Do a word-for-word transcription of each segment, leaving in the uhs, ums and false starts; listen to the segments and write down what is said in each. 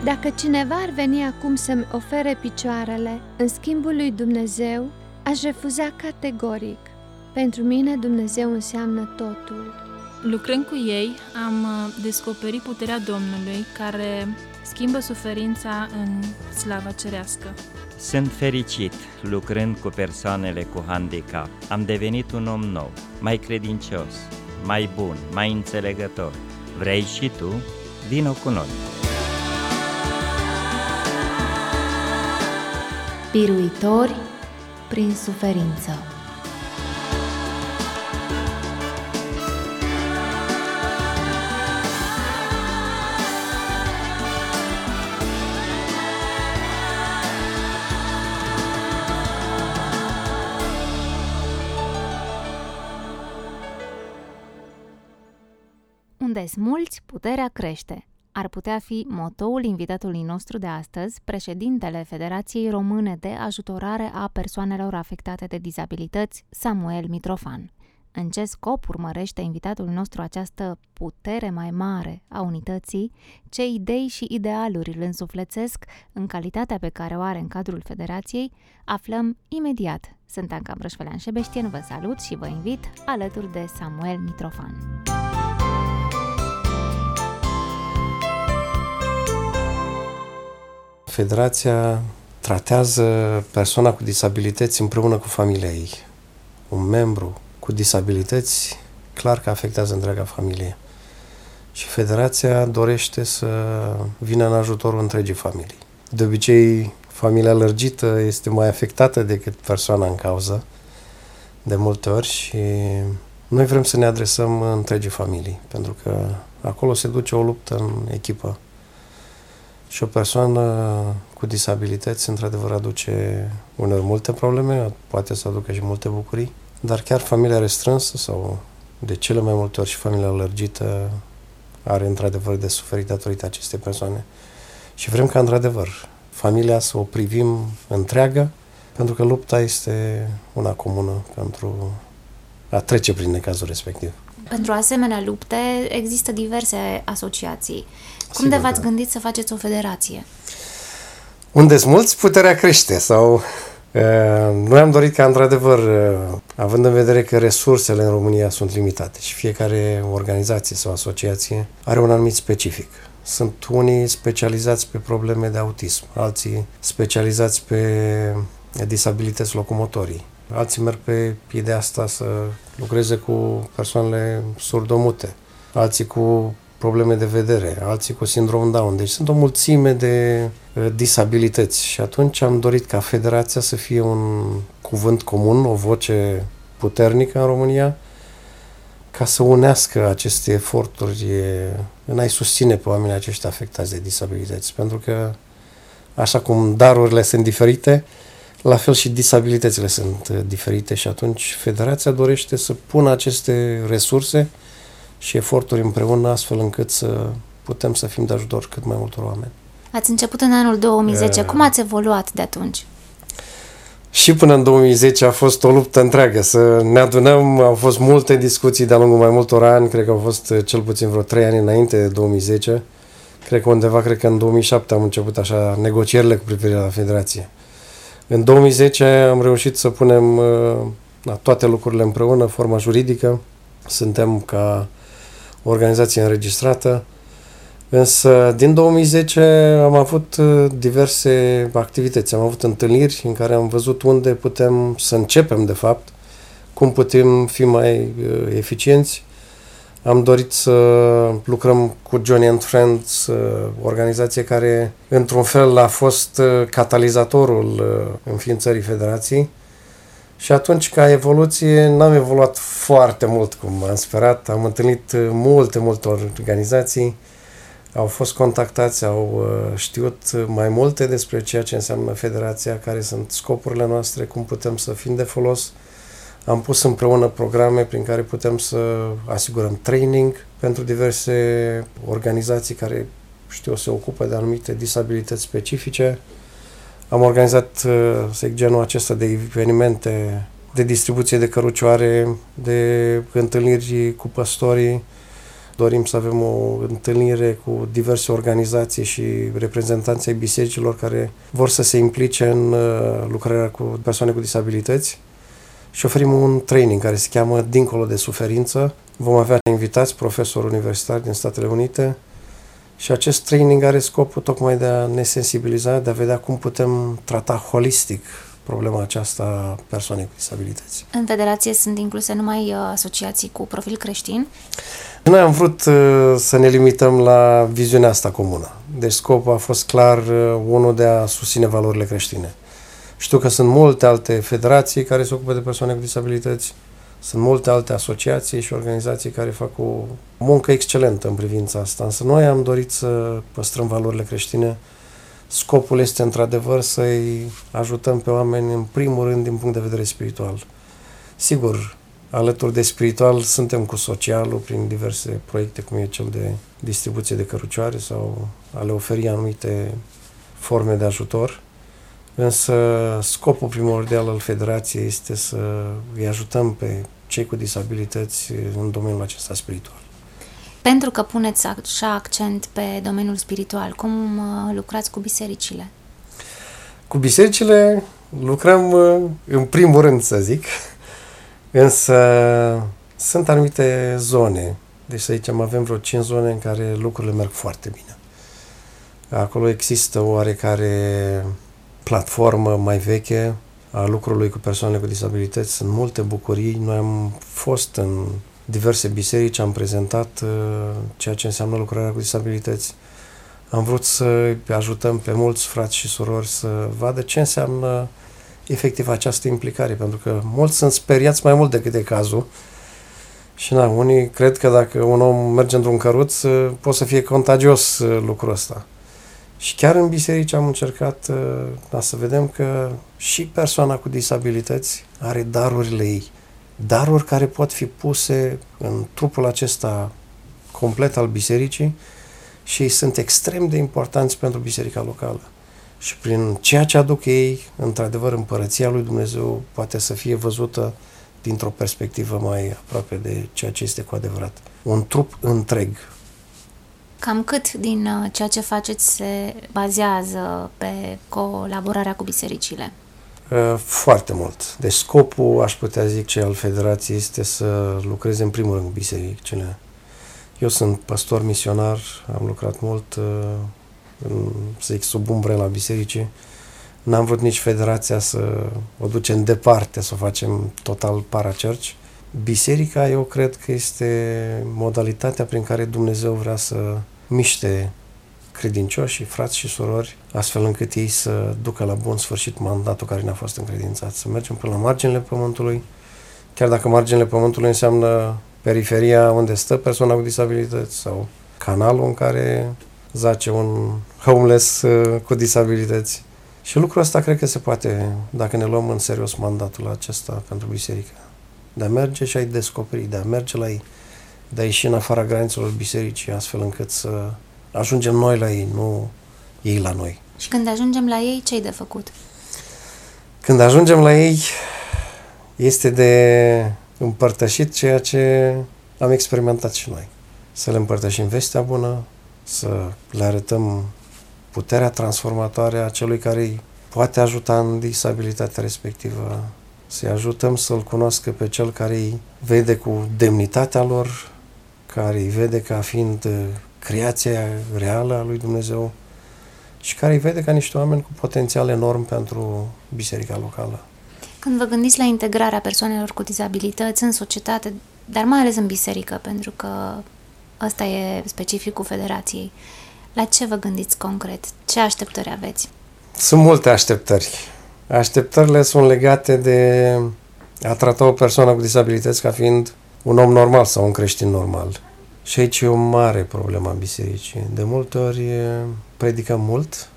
Dacă cineva ar veni acum să-mi ofere picioarele în schimbul lui Dumnezeu, aș refuza categoric. Pentru mine Dumnezeu înseamnă totul. Lucrând cu ei, am descoperit puterea Domnului care schimbă suferința în slava cerească. Sunt fericit lucrând cu persoanele cu handicap. Am devenit un om nou, mai credincios, mai bun, mai înțelegător. Vrei și tu? Vino cu noi! Biruitori prin suferință. Unde-s mulți, puterea crește. Ar putea fi motoul invitatului nostru de astăzi, președintele Federației Române de Ajutorare a Persoanelor Afectate de Dizabilități, Samuel Mitrofan. În ce scop urmărește invitatul nostru această putere mai mare a unității, ce idei și idealuri îl însuflețesc în calitatea pe care o are în cadrul Federației, aflăm imediat. Sunt Anca Brășfălean-Șebeștien, vă salut și vă invit alături de Samuel Mitrofan. Federația tratează persoana cu disabilități împreună cu familia ei. Un membru cu disabilități clar că afectează întreaga familie. Și Federația dorește să vină în ajutorul întregii familii. De obicei, familia lărgită este mai afectată decât persoana în cauză, de multe ori, și noi vrem să ne adresăm întregii familii, pentru că acolo se duce o luptă în echipă. Și o persoană cu disabilități, într-adevăr, aduce uneori multe probleme, poate să aducă și multe bucurii, dar chiar familia restrânsă sau de cele mai multe ori și familia lărgită are, într-adevăr, de suferit datorită acestei persoane. Și vrem ca, într-adevăr, familia să o privim întreagă, pentru că lupta este una comună pentru a trece prin necazul respectiv. Pentru asemenea lupte există diverse asociații. Cum Sigur, de v-ați da. gândit să faceți o federație? Unde-s mulți, puterea crește. Sau uh, noi am dorit ca, într-adevăr, uh, având în vedere că resursele în România sunt limitate și fiecare organizație sau asociație are un anumit specific. Sunt unii specializați pe probleme de autism, alții specializați pe disabilități locomotorii, alții merg pe ideea asta să lucreze cu persoanele surdomute, alții cu probleme de vedere, alții cu sindrom Down. Deci sunt o mulțime de uh, disabilități și atunci am dorit ca Federația să fie un cuvânt comun, o voce puternică în România, ca să unească aceste eforturi în a-i susține pe oamenii aceștia afectați de disabilități. Pentru că, așa cum darurile sunt diferite, la fel și disabilitățile sunt diferite și atunci Federația dorește să pună aceste resurse și eforturi împreună, astfel încât să putem să fim de ajutor cât mai multor oameni. Ați început în anul două mii zece. Uh, Cum ați evoluat de atunci? Și până în două mii zece a fost o luptă întreagă. Să ne adunăm, au fost multe discuții de-a lungul mai multor ani, cred că au fost cel puțin vreo trei ani înainte de două mii zece. Cred că undeva, cred că în două mii șapte am început așa negocierile cu privire la Federație. În două mii zece am reușit să punem uh, toate lucrurile împreună, forma juridică. Suntem ca o organizație înregistrată, însă din două mii zece am avut diverse activități, am avut întâlniri în care am văzut unde putem să începem, de fapt, cum putem fi mai eficienți. Am dorit să lucrăm cu Johnny and Friends, o organizație care, într-un fel, a fost catalizatorul înființării Federației. Și atunci, ca evoluție, n-am evoluat foarte mult cum am sperat. Am întâlnit multe, multe organizații, au fost contactați, au știut mai multe despre ceea ce înseamnă Federația, care sunt scopurile noastre, cum putem să fim de folos. Am pus împreună programe prin care putem să asigurăm training pentru diverse organizații care, știu, se ocupă de anumite disabilități specifice. Am organizat, să zic, genul acesta de evenimente de distribuție de cărucioare, de întâlniri cu păstorii. Dorim să avem o întâlnire cu diverse organizații și reprezentanții ai bisericilor care vor să se implice în lucrarea cu persoane cu disabilități și oferim un training care se cheamă Dincolo de suferință. Vom avea invitați profesori universitari din Statele Unite și acest training are scopul tocmai de a ne sensibiliza, de a vedea cum putem trata holistic problema aceasta a persoanei cu disabilități. În federație sunt incluse numai asociații cu profil creștin? Noi am vrut uh, să ne limităm la viziunea asta comună. Deci scopul a fost clar uh, unul de a susține valorile creștine. Știu că sunt multe alte federații care se ocupă de persoane cu disabilități, sunt multe alte asociații și organizații care fac o muncă excelentă în privința asta, însă noi am dorit să păstrăm valorile creștine. Scopul este într-adevăr să-i ajutăm pe oameni în primul rând din punct de vedere spiritual. Sigur, alături de spiritual suntem cu socialul prin diverse proiecte cum e cel de distribuție de cărucioare sau a le oferi anumite forme de ajutor, însă scopul primordial al federației este să îi ajutăm pe cei cu disabilități în domeniul acesta spiritual. Pentru că puneți așa accent pe domeniul spiritual, cum lucrați cu bisericile? Cu bisericile lucrăm în primul rând, să zic, însă sunt anumite zone. Deci să zicem, avem vreo cinci zone în care lucrurile merg foarte bine. Acolo există o oarecare platformă mai veche a lucrului cu persoane cu disabilități. Sunt multe bucurii. Noi am fost în diverse biserici, am prezentat uh, ceea ce înseamnă lucrarea cu disabilități. Am vrut să ajutăm pe mulți frați și surori să vadă ce înseamnă efectiv această implicare, pentru că mulți sunt speriați mai mult decât e cazul. Și na, unii cred că dacă un om merge într-un căruț, uh, poate să fie contagios uh, lucrul ăsta. Și chiar în biserici am încercat uh, da, să vedem că și persoana cu disabilități are darurile ei. Daruri care pot fi puse în trupul acesta complet al bisericii și ei sunt extrem de importanți pentru biserica locală. Și prin ceea ce aduc ei, într-adevăr, împărăția lui Dumnezeu poate să fie văzută dintr-o perspectivă mai aproape de ceea ce este cu adevărat. Un trup întreg. Cam cât din ceea ce faceți se bazează pe colaborarea cu bisericile? Foarte mult. Deci scopul, aș putea zice, al federației este să lucreze în primul rând cu bisericile. Eu sunt pastor misionar, am lucrat mult, în, să zic, sub umbrela bisericii. N-am vrut nici federația să o ducem departe, să o facem total parachurch. Biserica, eu cred că este modalitatea prin care Dumnezeu vrea să miște credincioși, frați și surori, astfel încât ei să ducă la bun sfârșit mandatul care ne-a fost încredințat. Să mergem până la marginile pământului, chiar dacă marginile pământului înseamnă periferia unde stă persoana cu disabilități sau canalul în care zace un homeless cu disabilități. Și lucrul ăsta cred că se poate, dacă ne luăm în serios mandatul acesta pentru biserică. De a merge și a-i descoperi, de a merge la ei, de a ieși în afara granițelor bisericii, astfel încât să ajungem noi la ei, nu ei la noi. Și când ajungem la ei, ce-i de făcut? Când ajungem la ei, este de împărtășit ceea ce am experimentat și noi. Să le împărtășim vestea bună, să le arătăm puterea transformatoare a celui care îi poate ajuta în disabilitatea respectivă, să-i ajutăm să-L cunoască pe cel care îi vede cu demnitatea lor, care îi vede ca fiind creația reală a lui Dumnezeu și care îi vede ca niște oameni cu potențial enorm pentru biserica locală. Când vă gândiți la integrarea persoanelor cu dizabilități în societate, dar mai ales în biserică, pentru că ăsta e specificul federației, la ce vă gândiți concret? Ce așteptări aveți? Sunt multe așteptări. Așteptările sunt legate de a trata o persoană cu disabilități ca fiind un om normal sau un creștin normal. Și aici e o mare problemă a bisericii. De multe ori predicăm mult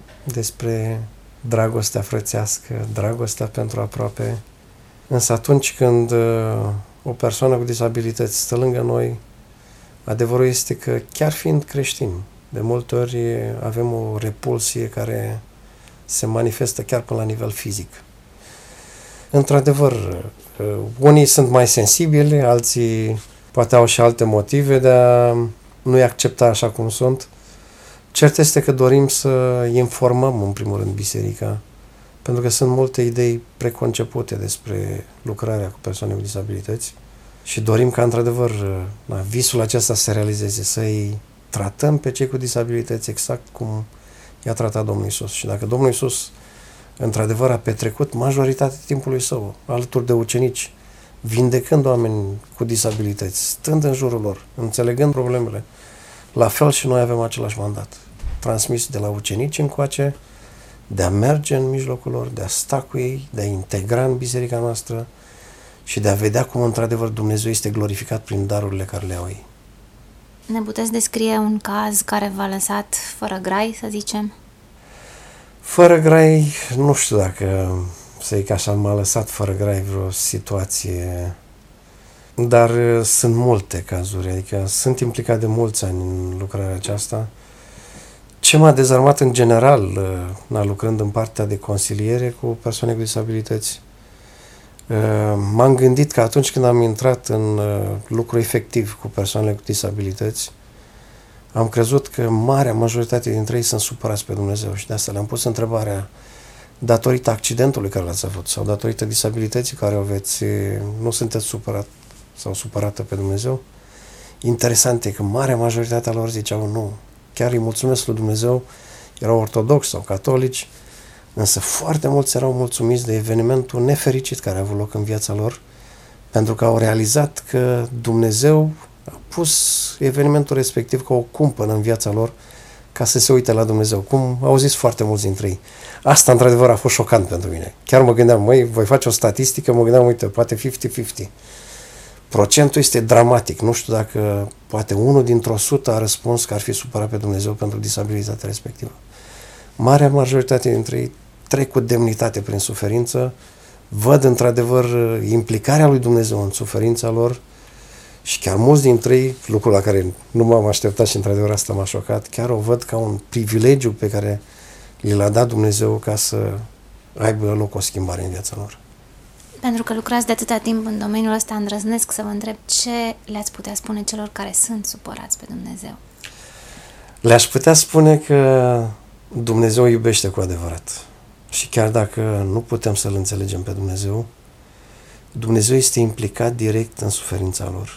despre dragostea frățească, dragostea pentru aproape, însă atunci când o persoană cu disabilități stă lângă noi, adevărul este că chiar fiind creștini, de multe ori avem o repulsie care se manifestă chiar până la nivel fizic. Într-adevăr, unii sunt mai sensibili, alții poate au și alte motive de a nu-i accepta așa cum sunt. Cert este că dorim să informăm în primul rând biserica, pentru că sunt multe idei preconcepute despre lucrarea cu persoane cu disabilități și dorim ca într-adevăr visul acesta să se realizeze, să-i tratăm pe cei cu disabilități exact cum i-a tratat Domnul Iisus. Și dacă Domnul Iisus într-adevăr a petrecut majoritatea timpului său alături de ucenici, vindecând oameni cu disabilități, stând în jurul lor, înțelegând problemele, la fel și noi avem același mandat, transmis de la ucenici încoace, de a merge în mijlocul lor, de a sta cu ei, de a integra în biserica noastră și de a vedea cum într-adevăr Dumnezeu este glorificat prin darurile care le au ei. Ne puteți descrie un caz care v-a lăsat fără grai, să zicem? Fără grai, nu știu dacă să zic așa, m-a lăsat fără grai vreo situație, dar sunt multe cazuri, adică sunt implicat de mulți ani în lucrarea aceasta. Ce m-a dezarmat în general, na, lucrând în partea de consiliere cu persoane cu disabilități, m-am gândit că atunci când am intrat în lucru efectiv cu persoanele cu disabilități, am crezut că marea majoritate dintre ei sunt supărați pe Dumnezeu și de asta le-am pus întrebarea: datorită accidentului care l-ați avut sau datorită disabilității care o aveți, nu sunteți supărat sau supărată pe Dumnezeu? Interesant e că marea majoritate a lor ziceau nu. Chiar îi mulțumesc lui Dumnezeu, erau ortodoxi sau catolici, însă foarte mulți erau mulțumiți de evenimentul nefericit care a avut loc în viața lor, pentru că au realizat că Dumnezeu a pus evenimentul respectiv ca o cumpănă în viața lor ca să se uite la Dumnezeu, cum au zis foarte mulți dintre ei. Asta, într-adevăr, a fost șocant pentru mine. Chiar mă gândeam, măi, voi face o statistică, mă gândeam, uite, poate cincizeci cincizeci. Procentul este dramatic. Nu știu dacă poate unul dintr-o sută a răspuns că ar fi supărat pe Dumnezeu pentru disabilitatea respectivă. Marea majoritate dintre ei trec cu demnitate prin suferință, văd într-adevăr implicarea lui Dumnezeu în suferința lor și chiar mulți dintre ei, lucrul la care nu m-am așteptat și într-adevăr asta m-a șocat, chiar o văd ca un privilegiu pe care l-a dat Dumnezeu ca să aibă loc o schimbare în viața lor. Pentru că lucrați de atâta timp în domeniul ăsta, îndrăznesc să vă întreb ce le-ați putea spune celor care sunt supărați pe Dumnezeu? Le-aș putea spune că Dumnezeu iubește cu adevărat. Și chiar dacă nu putem să-L înțelegem pe Dumnezeu, Dumnezeu este implicat direct în suferința lor.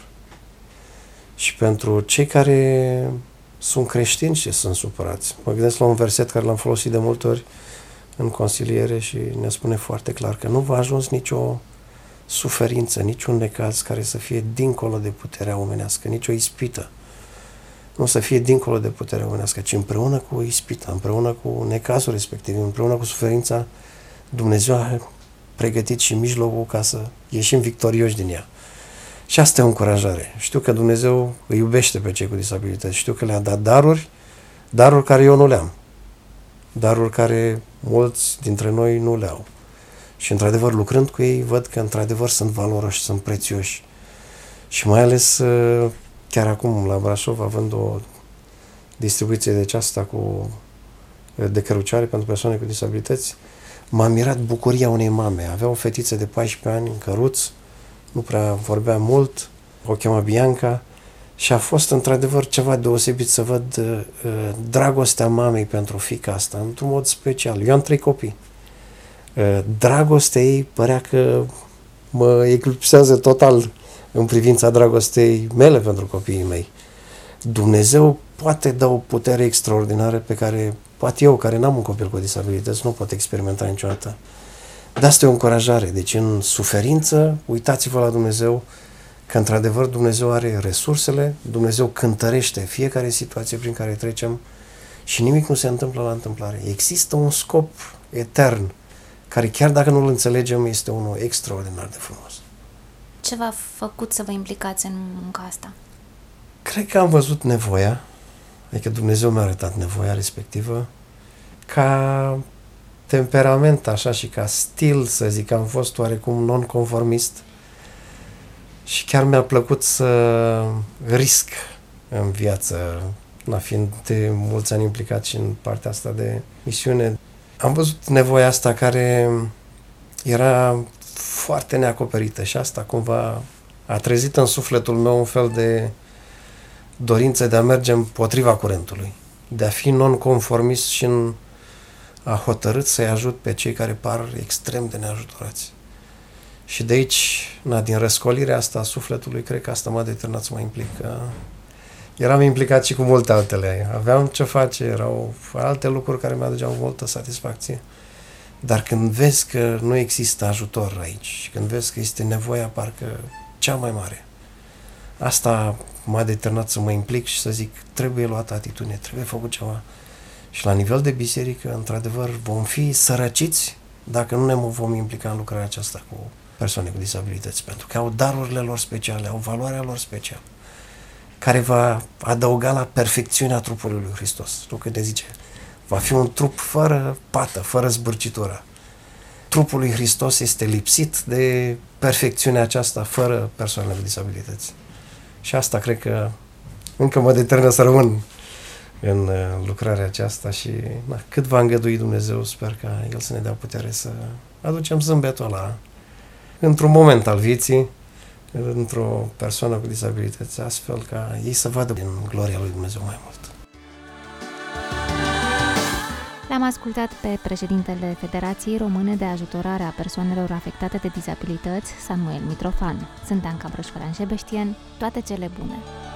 Și pentru cei care sunt creștini și sunt supărați, mă gândesc la un verset care l-am folosit de multe ori în consiliere și ne spune foarte clar că nu va ajuns nicio suferință, niciun necaz care să fie dincolo de puterea omenească, nicio ispită. Nu să fie dincolo de puterea omenească, ci împreună cu ispita, împreună cu necazul respectiv, împreună cu suferința, Dumnezeu a pregătit și mijlocul ca să ieșim victorioși din ea. Și asta e o încurajare. Știu că Dumnezeu îi iubește pe cei cu disabilități, știu că le-a dat daruri, daruri care eu nu le-am, daruri care mulți dintre noi nu le au. Și într-adevăr, lucrând cu ei, văd că într-adevăr sunt valoroși, sunt prețioși. Și mai ales chiar acum la Brașov, având o distribuție de aceasta cu de cărucioare pentru persoane cu disabilități, m-a mirat bucuria unei mame. Avea o fetiță de paisprezece ani în căruț, nu prea vorbea mult, o chema Bianca și a fost într-adevăr ceva deosebit să văd uh, dragostea mamei pentru fiica asta, într-un mod special. Eu am trei copii. Uh, dragostea ei părea că mă eclipsează total în privința dragostei mele pentru copiii mei. Dumnezeu poate da o putere extraordinară pe care poate eu, care n-am un copil cu disabilități, nu pot experimenta niciodată. De asta e o încurajare. Deci în suferință, uitați-vă la Dumnezeu, că într-adevăr Dumnezeu are resursele, Dumnezeu cântărește fiecare situație prin care trecem și nimic nu se întâmplă la întâmplare. Există un scop etern, care chiar dacă nu-l înțelegem, este unul extraordinar de frumos. Ce v-a făcut să vă implicați în munca asta? Cred că am văzut nevoia, adică Dumnezeu mi-a arătat nevoia respectivă, ca temperament așa și ca stil, să zic, am fost oarecum non-conformist și chiar mi-a plăcut să risc în viață, na, fiind de mulți ani implicat și în partea asta de misiune. Am văzut nevoia asta care era foarte neacoperită și asta cumva a trezit în sufletul meu un fel de dorință de a merge împotriva curentului, de a fi nonconformist și în a hotărât să-i ajut pe cei care par extrem de neajutorați. Și de aici, na, din răscolirea asta a sufletului, cred că asta m-a determinat să mă implic. Eram implicat și cu multe altele. Aveam ce face, erau alte lucruri care mi-aduceau multă satisfacție. Dar când vezi că nu există ajutor aici și când vezi că este nevoia parcă cea mai mare, asta m-a determinat să mă implic și să zic, trebuie luată atitudine, trebuie făcut ceva. Și la nivel de biserică, într-adevăr, vom fi sărăciți dacă nu ne vom implica în lucrarea aceasta cu persoane cu dizabilități, pentru că au darurile lor speciale, au valoarea lor specială, care va adăuga la perfecțiunea trupului lui Hristos. Nu că ne zice, va fi un trup fără pată, fără zbârcitură. Trupul lui Hristos este lipsit de perfecțiunea aceasta fără persoanele cu dizabilități. Și asta cred că încă mă determină să rămân în lucrarea aceasta și na, cât va îngădui Dumnezeu, sper ca El să ne dea putere să aducem zâmbetul ăla într-un moment al vieții, într-o persoană cu dizabilități, astfel ca ei să vadă din gloria lui Dumnezeu mai mult. L-am ascultat pe președintele Federației Române de Ajutorare a Persoanelor Afectate de Dizabilități, Samuel Mitrofan. Sunt Anca Brășfăran Șebeștien, toate cele bune!